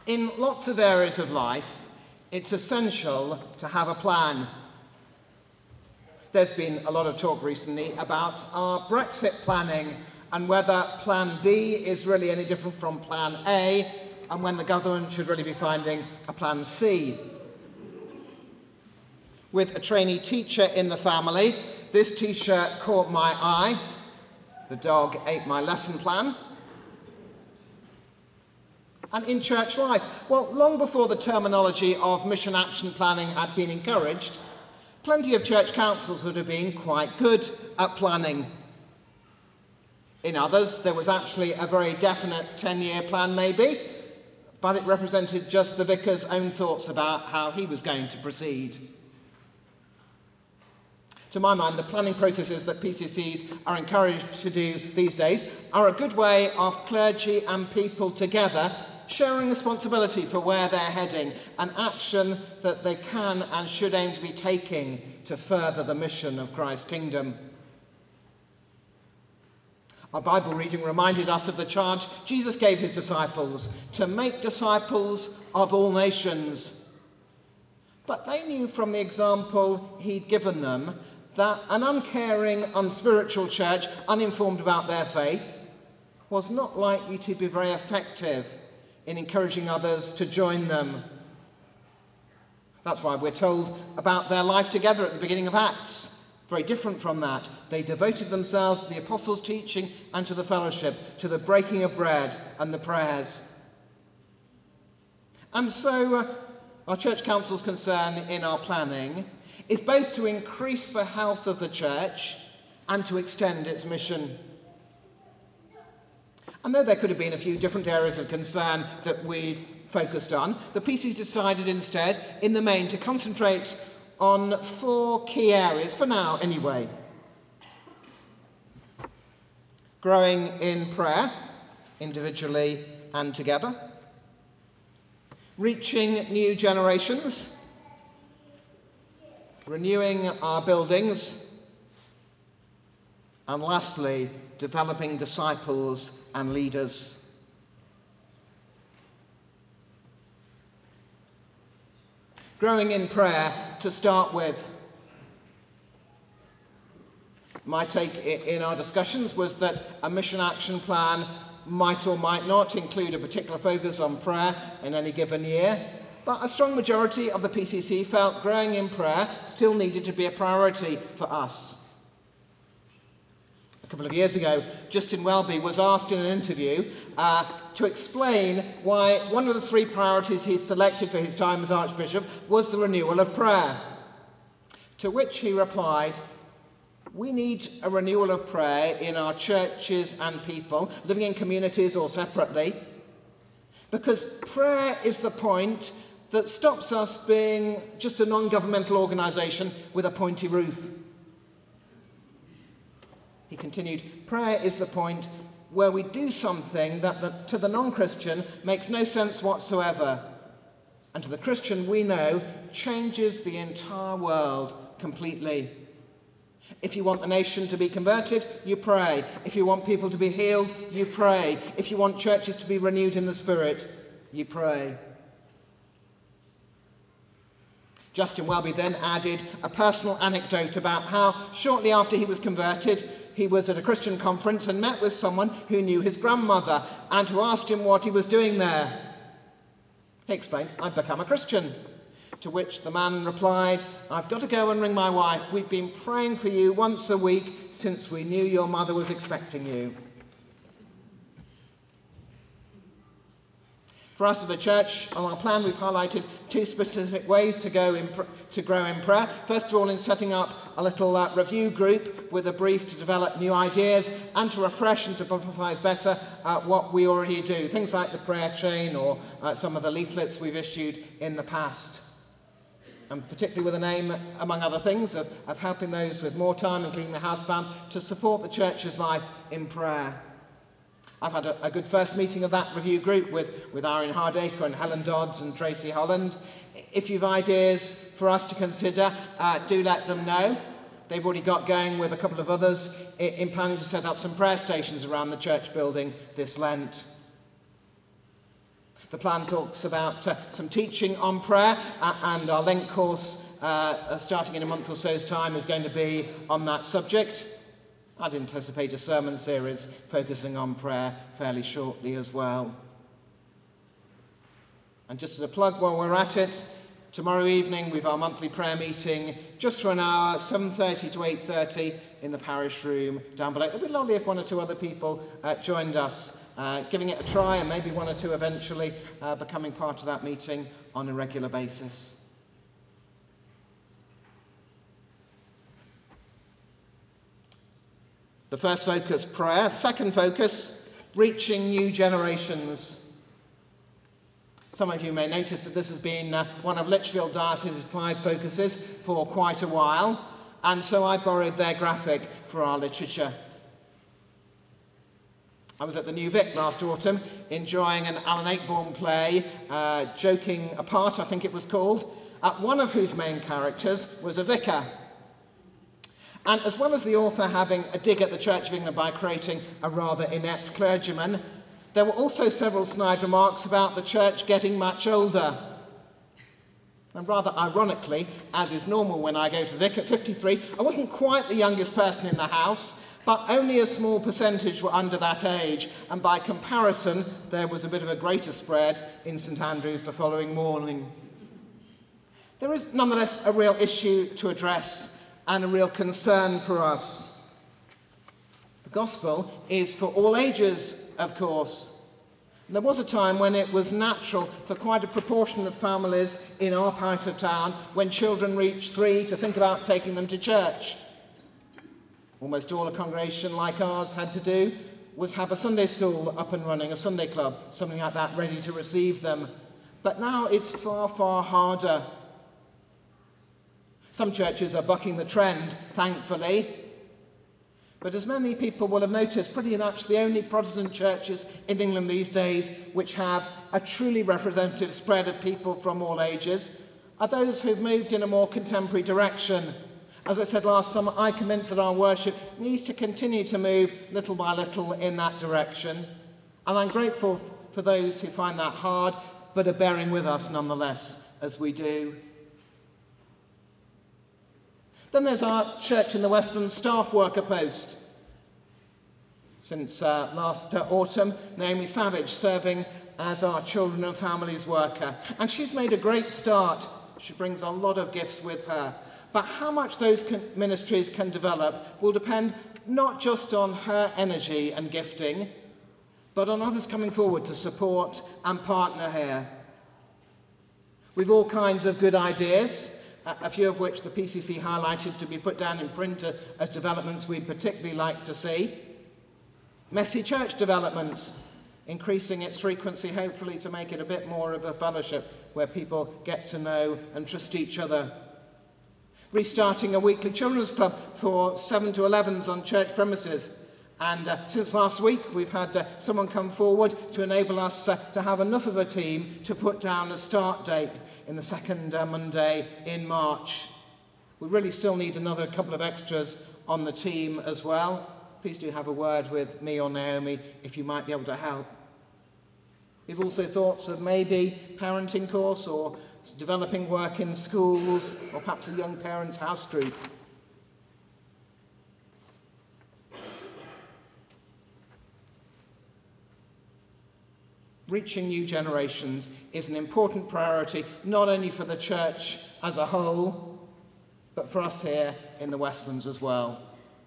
In lots of areas of life, it's essential to have a plan. There's been a lot of talk recently about our Brexit planning and whether Plan B is really any different from Plan A and when the government should really be finding a Plan C. With a trainee teacher in the family, this t-shirt caught my eye. The dog ate my lesson plan. And in church life, well, long before the terminology of mission action planning had been encouraged, plenty of church councils would have been quite good at planning. In others, there was actually a very definite 10-year plan maybe, but it represented just the vicar's own thoughts about how he was going to proceed. To my mind, the planning processes that PCCs are encouraged to do these days are a good way of clergy and people together sharing responsibility for where they're heading, an action that they can and should aim to be taking to further the mission of Christ's kingdom. Our Bible reading reminded us of the charge Jesus gave his disciples to make disciples of all nations. But they knew from the example he'd given them that an uncaring, unspiritual church, uninformed about their faith, was not likely to be very effective in encouraging others to join them. That's why we're told about their life together at the beginning of Acts. Very different from that. They devoted themselves to the apostles' teaching and to the fellowship, to the breaking of bread and the prayers. And so our church council's concern in our planning is both to increase the health of the church and to extend its mission. And though there could have been a few different areas of concern that we focused on, the PCs decided instead, in the main, to concentrate on 4 key areas, for now anyway. Growing in prayer, individually and together. Reaching new generations. Renewing our buildings. And lastly, developing disciples and leaders. Growing in prayer, to start with. My take in our discussions was that a mission action plan might or might not include a particular focus on prayer in any given year, but a strong majority of the PCC felt growing in prayer still needed to be a priority for us. A couple of years ago, Justin Welby was asked in an interview to explain why one of the 3 priorities he selected for his time as Archbishop was the renewal of prayer. To which he replied, "We need a renewal of prayer in our churches and people, living in communities or separately, because prayer is the point that stops us being just a non-governmental organisation with a pointy roof." He continued, "Prayer is the point where we do something that to the non-Christian makes no sense whatsoever, and to the Christian we know changes the entire world completely. If you want the nation to be converted, you pray. If you want people to be healed, you pray. If you want churches to be renewed in the Spirit, you pray." Justin Welby then added a personal anecdote about how shortly after he was converted, he was at a Christian conference and met with someone who knew his grandmother and who asked him what he was doing there. He explained, "I've become a Christian." To which the man replied, "I've got to go and ring my wife. We've been praying for you once a week since we knew your mother was expecting you." For us as a church, on our plan, we've highlighted 2 specific ways to grow in prayer. First of all, in setting up a little review group with a brief to develop new ideas and to refresh and to publicise better what we already do. Things like the prayer chain or some of the leaflets we've issued in the past. And particularly with an aim, among other things, of helping those with more time, including the house band, to support the church's life in prayer. I've had a good first meeting of that review group with Irene Hardacre and Helen Dodds and Tracy Holland. If you've ideas for us to consider, do let them know. They've already got going with a couple of others in planning to set up some prayer stations around the church building this Lent. The plan talks about some teaching on prayer, and our Lent course, starting in a month or so's time, is going to be on that subject. I'd anticipate a sermon series focusing on prayer fairly shortly as well. And just as a plug while we're at it, tomorrow evening we've our monthly prayer meeting just for an hour, 7:30 to 8:30 in the parish room down below. It would be lovely if one or two other people joined us, giving it a try, and maybe one or two eventually becoming part of that meeting on a regular basis. The first focus, prayer. Second focus, reaching new generations. Some of you may notice that this has been one of Lichfield Diocese's 5 focuses for quite a while, and so I borrowed their graphic for our literature. I was at the New Vic last autumn, enjoying an Alan Ayckbourn play, Joking Apart, I think it was called, one of whose main characters was a vicar. And as well as the author having a dig at the Church of England by creating a rather inept clergyman, there were also several snide remarks about the church getting much older. And rather ironically, as is normal when I go to Vic at 53, I wasn't quite the youngest person in the house, but only a small percentage were under that age, and by comparison, there was a bit of a greater spread in St Andrews the following morning. There is nonetheless a real issue to address and a real concern for us. The gospel is for all ages, of course. And there was a time when it was natural for quite a proportion of families in our part of town, when children reached 3, to think about taking them to church. Almost all a congregation like ours had to do was have a Sunday school up and running, a Sunday club, something like that, ready to receive them. But now it's far, far harder. Some churches are bucking the trend, thankfully. But as many people will have noticed, pretty much the only Protestant churches in England these days which have a truly representative spread of people from all ages are those who've moved in a more contemporary direction. As I said last summer, I'm convinced that our worship needs to continue to move little by little in that direction. And I'm grateful for those who find that hard, but are bearing with us nonetheless as we do. Then there's our Church in the Westland staff worker post. Since last autumn, Naomi Savage serving as our children and families worker. And she's made a great start. She brings a lot of gifts with her. But how much those ministries can develop will depend not just on her energy and gifting, but on others coming forward to support and partner her. We've all kinds of good ideas, a few of which the PCC highlighted to be put down in print as developments we'd particularly like to see. Messy church development, increasing its frequency, hopefully to make it a bit more of a fellowship where people get to know and trust each other. Restarting a weekly children's club for 7 to 11s on church premises. And since last week, we've had someone come forward to enable us to have enough of a team to put down a start date in the second Monday in March. We really still need another couple of extras on the team as well. Please do have a word with me or Naomi if you might be able to help. We've also thoughts of maybe parenting course or developing work in schools or perhaps a young parents' house group. Reaching new generations is an important priority, not only for the church as a whole, but for us here in the Westlands as well.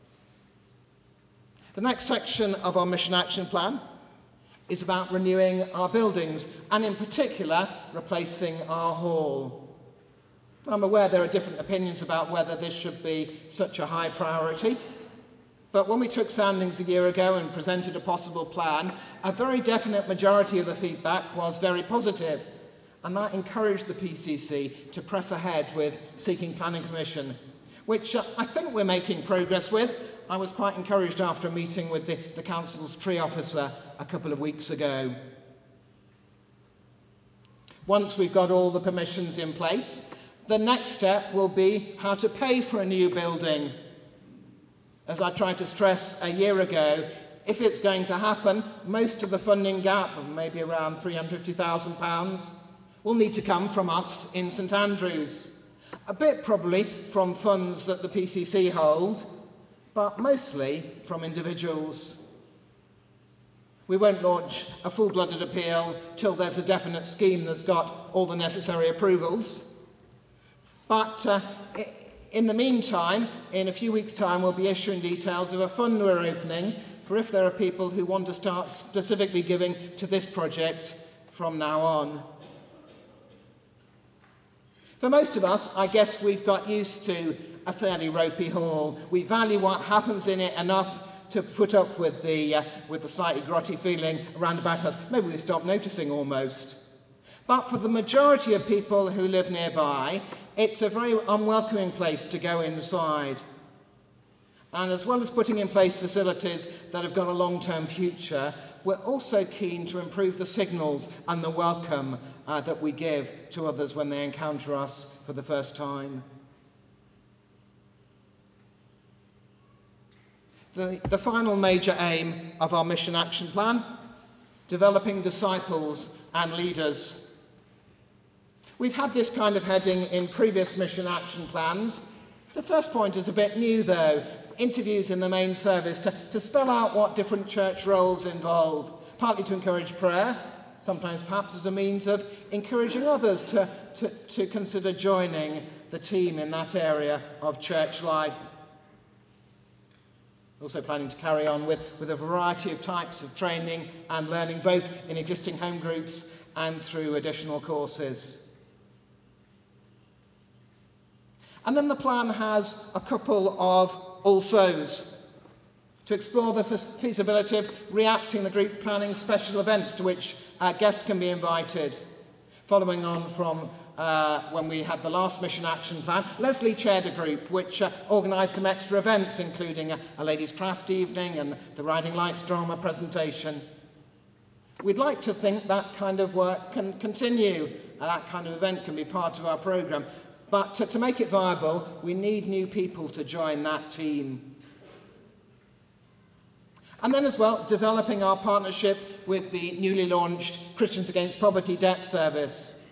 The next section of our Mission Action Plan is about renewing our buildings, and in particular, replacing our hall. I'm aware there are different opinions about whether this should be such a high priority. But when we took soundings a year ago and presented a possible plan, a very definite majority of the feedback was very positive, and that encouraged the PCC to press ahead with seeking planning permission, which I think we're making progress with. I was quite encouraged after a meeting with the council's tree officer a couple of weeks ago. Once we've got all the permissions in place, the next step will be how to pay for a new building. As I tried to stress a year ago, If it's going to happen, most of the funding gap, maybe around £350,000, will need to come from us in St Andrews. A bit probably from funds that the PCC hold, but mostly from individuals. We won't launch a full-blooded appeal till there's a definite scheme that's got all the necessary approvals. But in the meantime, in a few weeks' time, we'll be issuing details of a fund we're opening for if there are people who want to start specifically giving to this project from now on. For most of us, I guess we've got used to a fairly ropey hall. We value what happens in it enough to put up with the slightly grotty feeling around about us. Maybe we stop noticing almost. But for the majority of people who live nearby, it's a very unwelcoming place to go inside. And as well as putting in place facilities that have got a long-term future, we're also keen to improve the signals and the welcome that we give to others when they encounter us for the first time. The final major aim of our Mission Action Plan, developing disciples and leaders. We've had this kind of heading in previous Mission Action Plans. The first point is a bit new, though. Interviews in the main service to spell out what different church roles involve, partly to encourage prayer, sometimes perhaps as a means of encouraging others to consider joining the team in that area of church life. Also planning to carry on with a variety of types of training and learning, both in existing home groups and through additional courses. And then the plan has a couple of alsos to explore the feasibility of reacting the group planning special events to which guests can be invited. Following on from when we had the last Mission Action Plan, Leslie chaired a group which organised some extra events, including a ladies' craft evening and the Riding Lights drama presentation. We'd like to think that kind of work can continue. That kind of event can be part of our programme. But to make it viable, we need new people to join that team. And then as well, developing our partnership with the newly launched Christians Against Poverty Debt Service.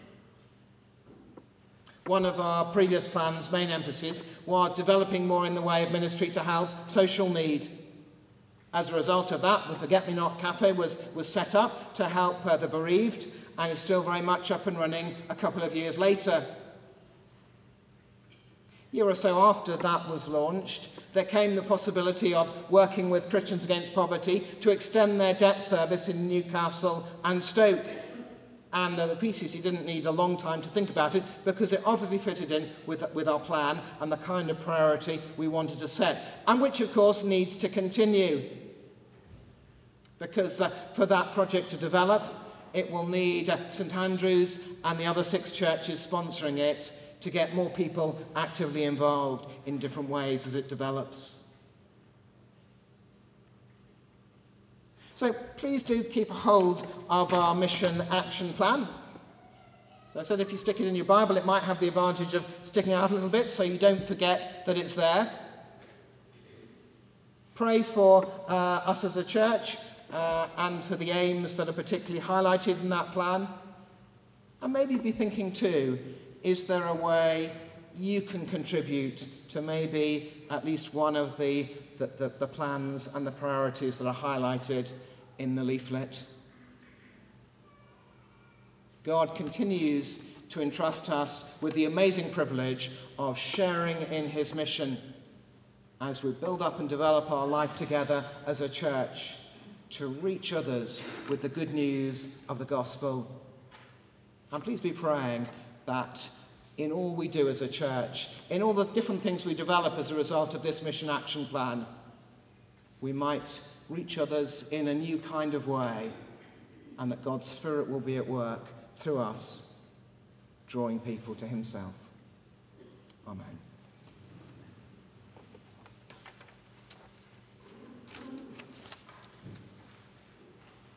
One of our previous plans' main emphasis was developing more in the way of ministry to help social need. As a result of that, the Forget Me Not Cafe was set up to help the bereaved, and is still very much up and running a couple of years later. A year or so after that was launched, there came the possibility of working with Christians Against Poverty to extend their debt service in Newcastle and Stoke. And the PCC didn't need a long time to think about it, because it obviously fitted in with our plan and the kind of priority we wanted to set, and which of course needs to continue. Because for that project to develop, it will need St Andrews and the other 6 churches sponsoring it to get more people actively involved in different ways as it develops. So please do keep a hold of our Mission Action Plan. So I said if you stick it in your Bible, it might have the advantage of sticking out a little bit so you don't forget that it's there. Pray for us as a church and for the aims that are particularly highlighted in that plan. And maybe be thinking too, is there a way you can contribute to maybe at least one of the plans and the priorities that are highlighted in the leaflet? God continues to entrust us with the amazing privilege of sharing in his mission as we build up and develop our life together as a church to reach others with the good news of the gospel. And please be praying that in all we do as a church, in all the different things we develop as a result of this Mission Action Plan, we might reach others in a new kind of way, and that God's Spirit will be at work through us, drawing people to himself. Amen.